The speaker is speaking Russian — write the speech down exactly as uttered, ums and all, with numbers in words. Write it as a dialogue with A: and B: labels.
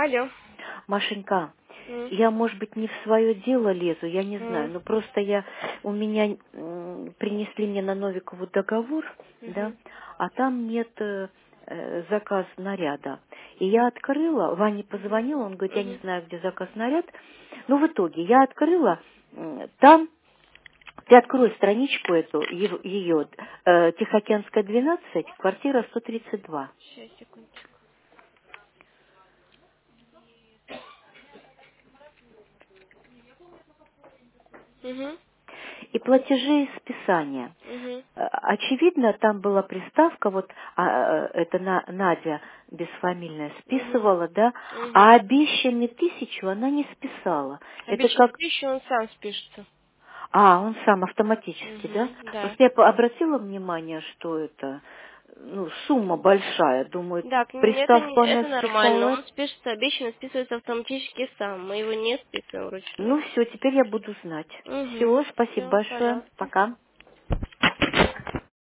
A: Алло.
B: Машенька,
A: М.
B: я, может быть, не в свое дело лезу, я не знаю,
A: М.
B: но просто я, у меня м, принесли мне на Новикову договор, да,
A: Мгм.
B: а там нет э, э, заказ наряда. И я открыла, Ване позвонила, он говорит, я не
A: Мгм.
B: знаю, где заказ наряд. Ну, в итоге я открыла, м, там, ты открой страничку эту, ее, э, Тихоокеанская, двенадцать, квартира сто тридцать два.
A: Сейчас, секундочку. Угу.
B: И платежи и списания.
A: Угу.
B: Э, Очевидно, там была приставка, вот а, э, это на, Надя бесфамильная
A: Угу.
B: списывала, да,
A: Угу.
B: а обещанные тысячу она не списала. Это
A: Обещанную
B: как,
A: тысячу он сам спишется.
B: а, он сам автоматически, да?
A: Угу. Да.
B: Просто я по- обратила внимание, что это, ну, сумма большая, думаю,
A: Так, н- это, не-
B: приставку она
A: это нормально.
B: списала.
A: Он спишется, обещанно списывается автоматически сам. Мы его не списываем вручную.
B: Ну, все, теперь я буду знать.
A: Угу.
B: Все, спасибо
A: Все,
B: большое,
A: пожалуйста.
B: пока.